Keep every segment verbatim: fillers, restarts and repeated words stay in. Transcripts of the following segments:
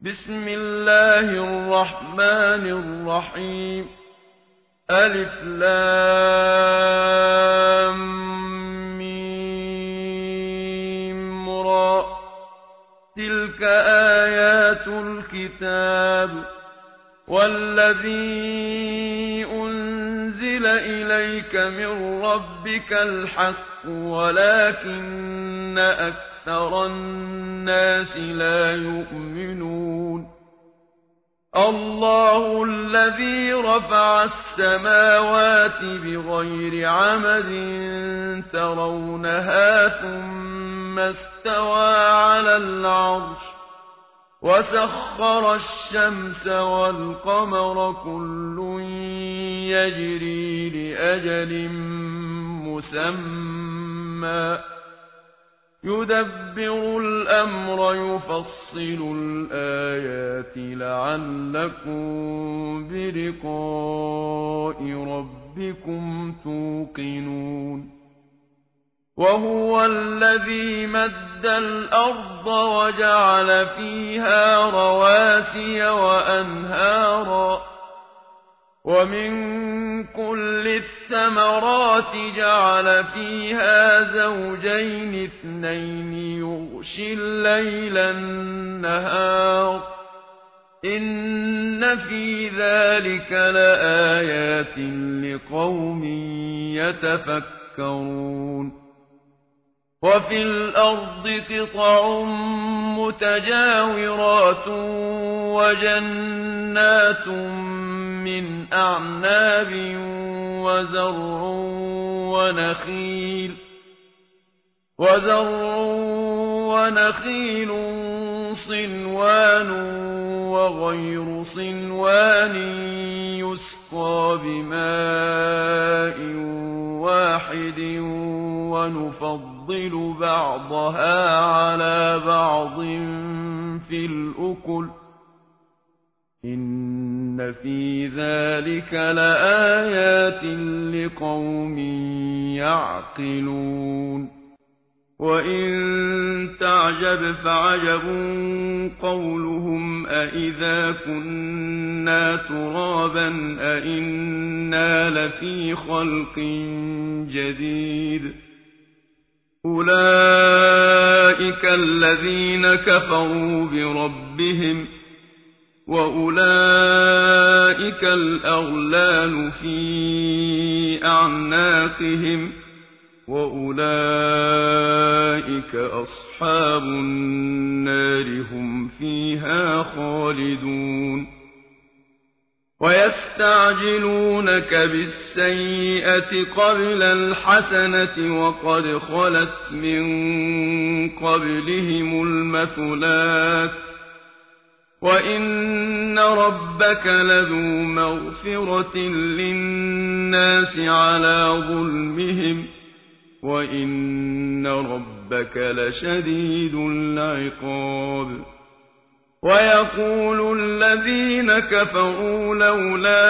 بسم الله الرحمن الرحيم. ألف لام ميم را. تلك آيات الكتاب والذي أنزل إليك من ربك الحق ولكن أكثر الناس لا يؤمنون. الله الذي رفع السماوات بغير عمد ترونها ثم استوى على العرش وسخر الشمس والقمر كل يجري لأجل مسمى يدبر الأمر يفصل الآيات لعلكم بلقاء ربكم توقنون. وهو الذي مد الأرض وجعل فيها رواسي وأنهارا ومن كل الثمرات جعل فيها زوجين اثنين يغشي الليل النهار إن في ذلك لآيات لقوم يتفكرون. وفي الأرض قطع متجاورات وجنات من أعناب وزرع ونخيل وزرع ونخيل صنوان وغير صنوان يسقى بماء واحد ونفضل بعضها على بعض في الأكل إن في ذلك لآيات لقوم يعقلون. وإن تعجب فعجب قولهم أإذا كنا ترابا أإنا لفي خلق جديد. أولئك الذين كفروا بربهم وأولئك الأغلال في أعناقهم وأولئك أصحاب النار هم فيها خالدون. ويستعجلونك بالسيئة قبل الحسنة وقد خلت من قبلهم المثلات وإن ربك لذو مغفرة للناس على ظلمهم وإن ربك لشديد العقاب. ويقول الذين كفروا لولا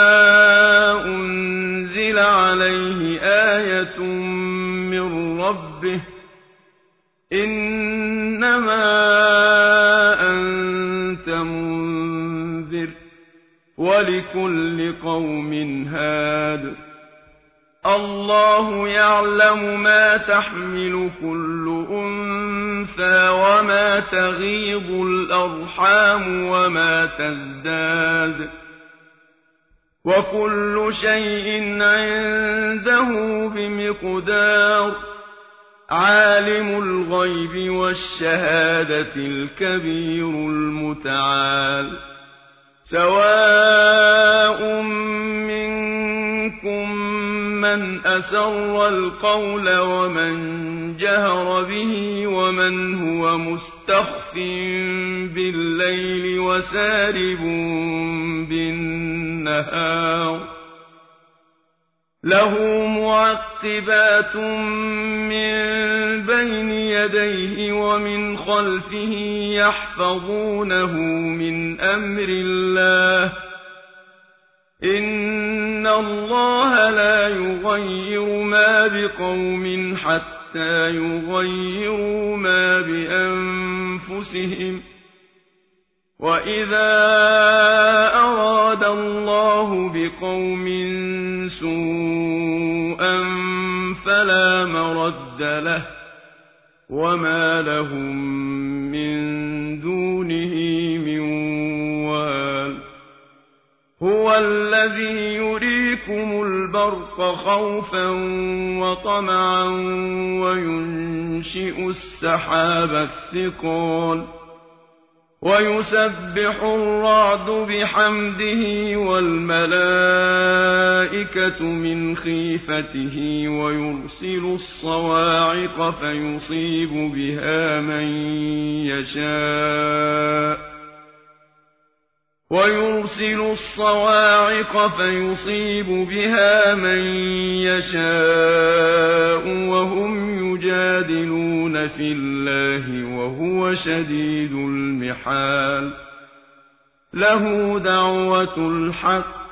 أنزل عليه آية من ربه إنما أنت منذر ولكل قوم هاد. الله يعلم ما تحمل كل أنثى وما تغيض الأرحام وما تزداد وكل شيء عنده بمقدار. عالم الغيب والشهادة الكبير المتعال. سواء منكم من أسر القول ومن جهر به ومن هو مستخف بالليل وسارب بالنهار. له معقبات من بين يديه ومن خلفه يحفظونه من أمر الله إن الله لا يغير ما بقوم حتى يغيروا ما بأنفسهم وَإِذَا أَرَادَ اللَّهُ بِقَوْمٍ سُوءًا فَلَا مَرَدَّ لَهُ وَمَا لَهُم مِّن دُونِهِ مِن وَالٍ هُوَ الَّذِي يُرِيكُمُ الْبَرْقَ خَوْفًا وَطَمَعًا وَيُنشِئُ السَّحَابَ الثِّقَالَ وَيُسَبِّحُ الرَّعْدُ بِحَمْدِهِ وَالْمَلَائِكَةُ مِنْ خِيفَتِهِ وَيُرْسِلُ الصَّوَاعِقَ فَيُصِيبُ بِهَا مَن يَشَاءُ وَيُرْسِلُ الصَّوَاعِقَ فَيُصِيبُ بِهَا مَن يَشَاءُ وَهُمْ يُجَادِلُونَ فِي اللَّهِ وَهُوَ شَدِيدُ الْمِحَالِ لَهُ دَعْوَةُ الْحَقِّ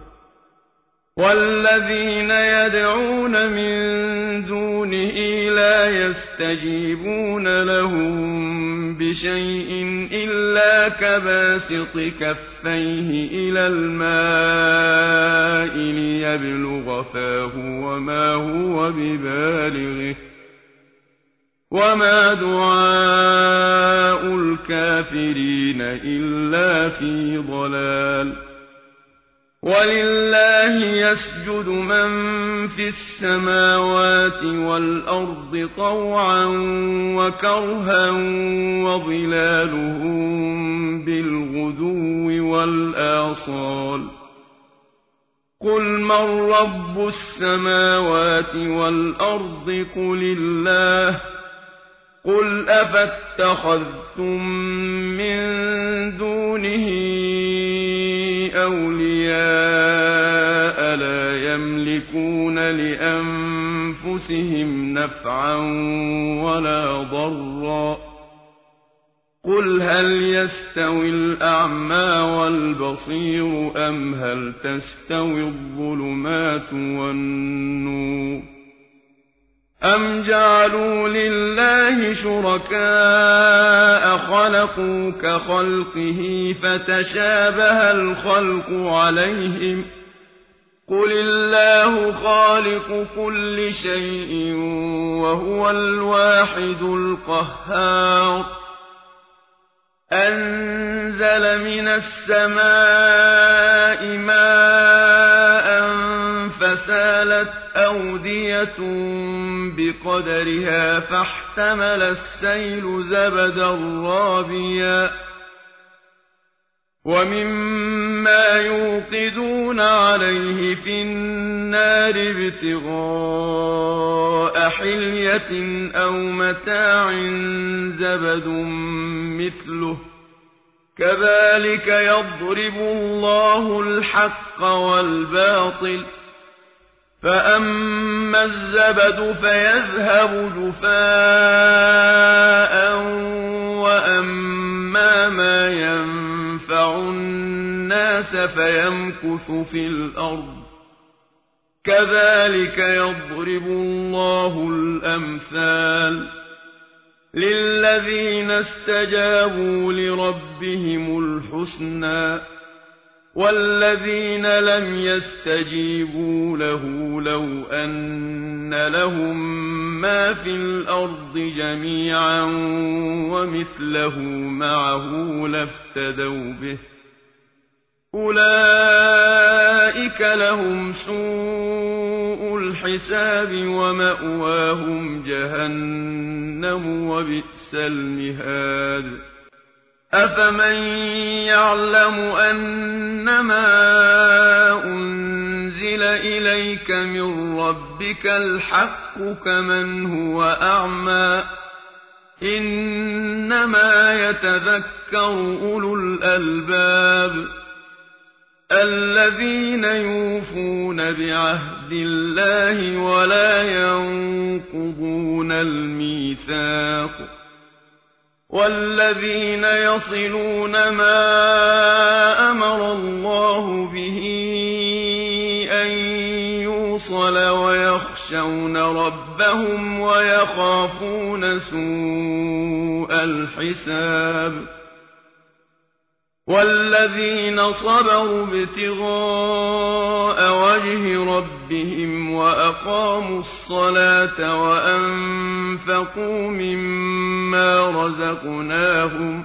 وَالَّذِينَ يَدْعُونَ مِن دُونِهِ لَا يَسْتَجِيبُونَ لَهُم بِشَيْءٍ إِلَّا كَبَاسِطِ كَفَّيْهِ إِلَى الْمَاءِ لِيَبْلُغَ فَاهُ وَمَا هُوَ بِبَالِغِهِ وَمَا دُعَاءُ الْكَافِرِينَ إِلَّا فِي ضَلَالٍ وَلِلَّهِ يَسْجُدُ مَن فِي السَّمَاوَاتِ وَالْأَرْضِ طَوْعًا وَكَرْهًا وَظِلَالُهُم بِالْغُدُوِّ وَالْآصَالِ قُلْ مَن رَّبُّ السَّمَاوَاتِ وَالْأَرْضِ قُلِ اللَّهُ قُلْ أَفَاتَّخَذْتُم مِّن دُونِهِ أَوْلِيَاءَ لَا يَمْلِكُونَ لِأَنفُسِهِمْ نَفْعًا وَلَا ضَرًّا قُلْ هَلْ يَسْتَوِي الْأَعْمَىٰ وَالْبَصِيرُ أَمْ هَلْ تَسْتَوِي الظُّلُمَاتُ وَالنُّورُ أَمْ جَعَلُوا لِلَّهِ شُرَكَاءَ خَلَقُوا كَخَلْقِهِ فَتَشَابَهَ الْخَلْقُ عَلَيْهِمْ قُلِ اللَّهُ خَالِقُ كُلِّ شَيْءٍ وَهُوَ الْوَاحِدُ الْقَهَّارُ أَنزَلَ مِنَ السَّمَاءِ مَاءً فَسَالَتْ أَوْدِيَةٌ بِقَدَرِهَا فَاحْتَمَلَ السَّيْلُ زَبَدًا رَّابِيًا وَمِمَّا يُوقِدُونَ عَلَيْهِ فِي النَّارِ ابْتِغَاءَ حِلْيَةٍ أَوْ مَتَاعٍ زَبَدٌ مِّثْلُهُ كَذَٰلِكَ يَضْرِبُ اللَّهُ الْحَقَّ وَالْبَاطِلَ فَأَمَّا الزَّبَدُ فَيَذْهَبُ جُفَاءً وَأَمَّا مَا يَنفَعُ النَّاسَ فَيَمْكُثُ فِي الْأَرْضِ كَذَٰلِكَ يَضْرِبُ اللَّهُ الْأَمْثَالَ لِلَّذِينَ اسْتَجَابُوا لِرَبِّهِمُ الْحُسْنَىٰ وَالَّذِينَ لَمْ يَسْتَجِيبُوا لَهُ لَوْ أَنَّ لَهُم مَّا فِي الْأَرْضِ جَمِيعًا وَمِثْلَهُ مَعَهُ لَافْتَدَوْا بِهِ أُولَٰئِكَ لَهُمْ سُوءُ الْحِسَابِ وَمَأْوَاهُمْ جَهَنَّمُ وَبِئْسَ الْمِهَادُ أَفَمَن يَعْلَمُ أَنَّمَا أُنزِلَ إِلَيْكَ مِن رَّبِّكَ الْحَقُّ كَمَنْ هُوَ أَعْمَىٰ إِنَّمَا يَتَذَكَّرُ أُولُو الْأَلْبَابِ الَّذِينَ يُوفُونَ بِعَهْدِ اللَّهِ وَلَا يَنقُضُونَ الْمِيثَاقَ وَالَّذِينَ يَصِلُونَ مَا أَمَرَ اللَّهُ بِهِ أَن يُوصَلَ وَيَخْشَوْنَ رَبَّهُمْ وَيَخَافُونَ سُوءَ الْحِسَابِ والذين صبروا ابتغاء وجه ربهم وأقاموا الصلاة وأنفقوا مما رزقناهم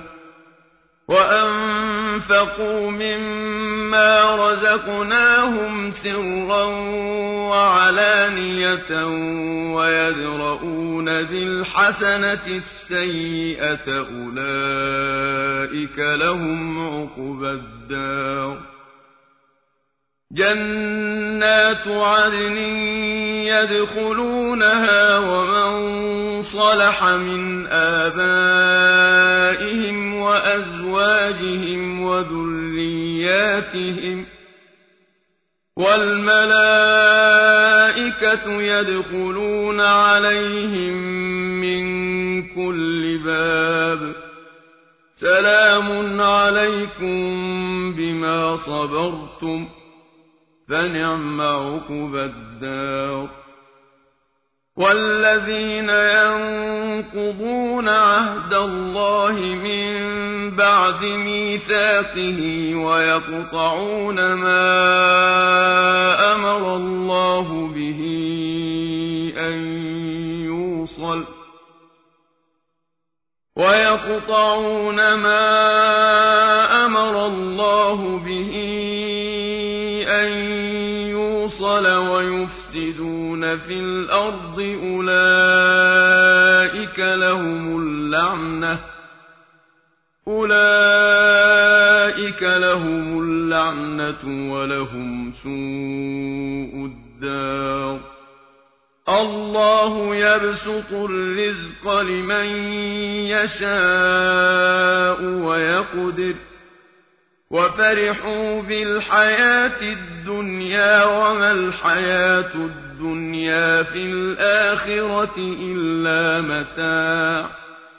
وأنفقوا مما رزقناهم سرا وعلانية ويدرؤون بالحسنة السيئة أولئك لهم عقبى الدار جنات عدن يدخلونها ومن صلح من آبائهم وأزواجهم وذرياتهم والملائكة يدخلون عليهم من كل باب سلام عليكم بما صبرتم فنعم عقبى الدار والذين ينقضون عهد الله من بعد ميثاقه ويقطعون ما أمر الله به أن يوصل ويقطعون ما أمر الله به أن يوصل ويفسدون في الأرض أولئك لهم اللعنة أولئك لهم اللعنة ولهم سوء الدار الله يبسط الرزق لمن يشاء ويقدر وفرحوا بالحياة الدنيا وما الحياة الدنيا في الآخرة إلا متاع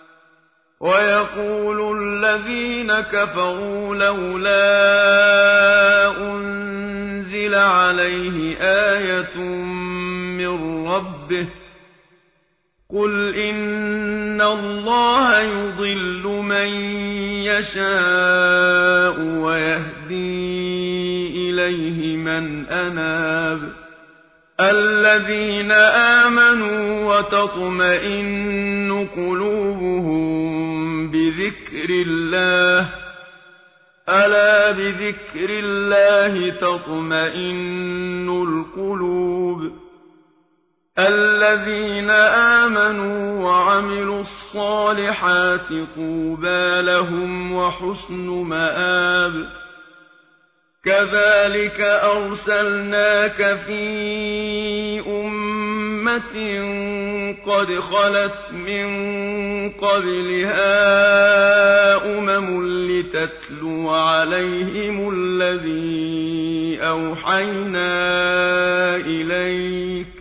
ويقول الذين كفروا لولا أنزل عليه آية من ربه قل إن الله يضل من يشاء ويهدي إليه من أناب الذين آمنوا وتطمئن قلوبهم بذكر الله ألا بذكر الله تطمئن القلوب الذين آمنوا وعملوا الصالحات طوبى لهم وحسن مآب كذلك أرسلناك في أمة قد خلت من قبلها أمم لتتلو عليهم الذي أوحينا إليك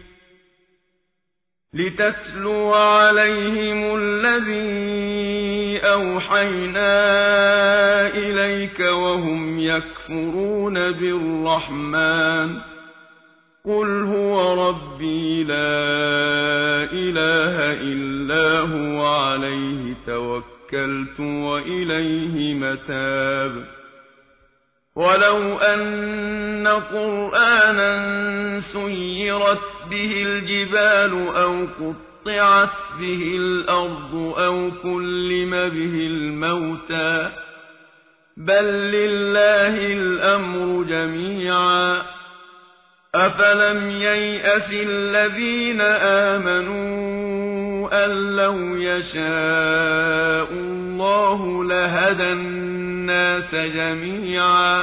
لتتلو عليهم الذي أوحينا إليك وهم يكفرون بالرحمن قل هو ربي لا إله إلا هو عليه توكلت وإليه متاب ولو أن قرآنا سيرت به الجبال أو قطعت به الأرض أو كلم به الموتى بل لله الأمر جميعا أفلم ييأس الذين آمنوا أن لو يشاء الله لهدى الناس جميعا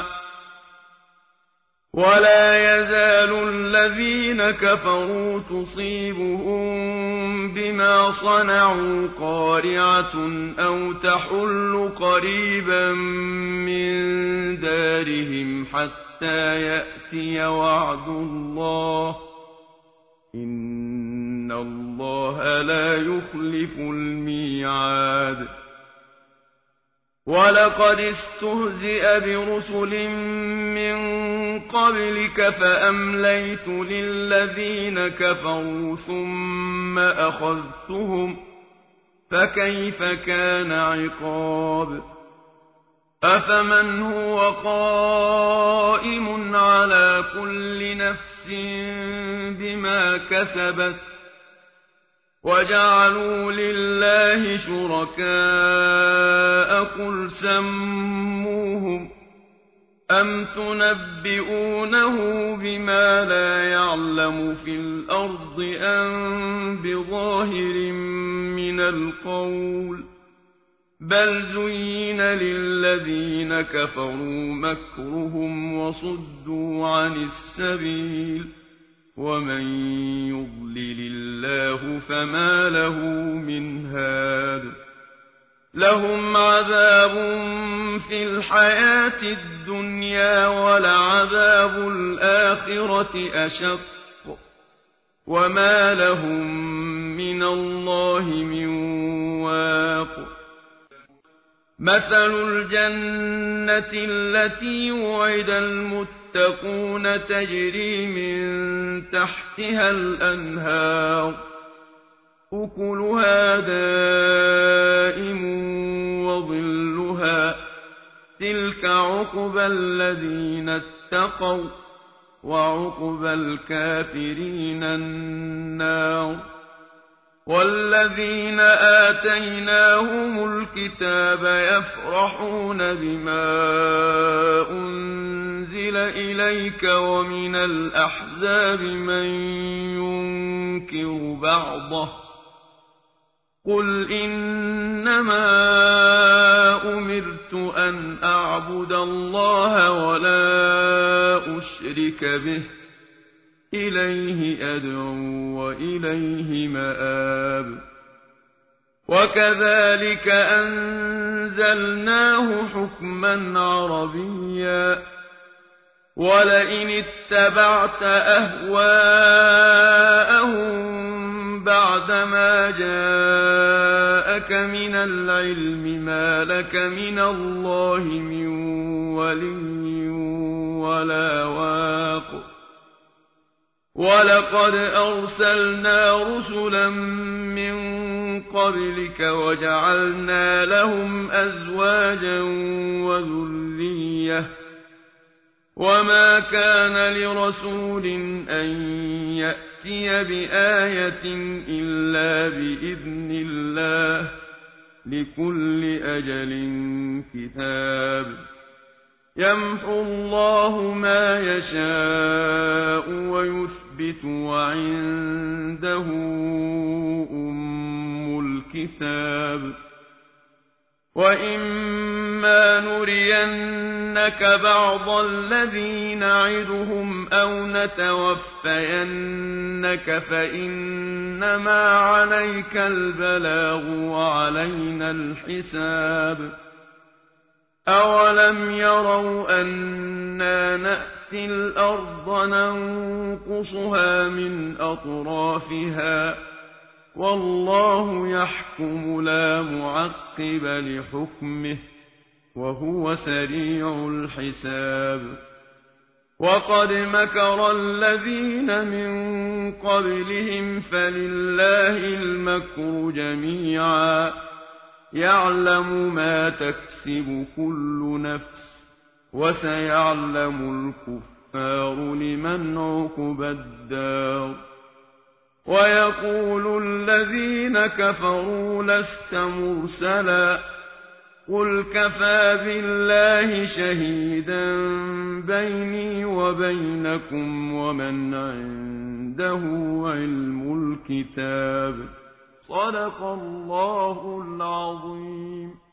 ولا يزال الذين كفروا تصيبهم بما صنعوا قارعة أو تحل قريبا من دارهم حتى يأتي وعد الله إن الله لا يخلف الميعاد ولقد استهزئ برسل من قبلك فأمليت للذين كفروا ثم أخذتهم فكيف كان عقاب أفمن هو قائم على كل نفس بما كسبت وجعلوا لله شركاء قل سموهم أم تنبئونه بما لا يعلم في الأرض أم بظاهر من القول بل زين للذين كفروا مكرهم وصدوا عن السبيل ومن يضلل الله فما له من هاد لهم عذاب في الحياة الدنيا ولعذاب الآخرة أشق وما لهم من الله من واق مثل الجنة التي وعد المتقون تجري من تحتها الأنهار أكلها دائم وظلها تلك عقبى الذين اتقوا وعقبى الكافرين النار والذين آتيناهم الكتاب يفرحون بما أنزل إليك ومن الأحزاب من ينكر بعضه قل إنما أمرت أن أعبد الله ولا أشرك به إليه أدعو وإليه مآب وكذلك أنزلناه حكما عربيا ولئن اتبعت أهواءهم بعدما جاءك من العلم ما لك من الله من ولي ولا واق ولقد أرسلنا رسلا من قبلك وجعلنا لهم أزواجا وذرية وما كان لرسول أن يأتي بآية إلا بإذن الله لكل أجل كتاب يمحو الله ما يشاء ويثبت وعنده أم الكتاب وإما نرينك بعض الذي نعدهم أو نتوفينك فإنما عليك البلاغ وعلينا الحساب أولم يروا أنا نأتي الأرض ننقصها من أطرافها والله يحكم لا معقب لحكمه وهو سريع الحساب وقد مكر الذين من قبلهم فلله المكر جميعا يعلم ما تكسب كل نفس وسيعلم الكفار لمن عقبى الدار ويقول الذين كفروا لست مرسلا قل كفى بالله شهيدا بيني وبينكم ومن عنده علم الكتاب صدق الله العظيم.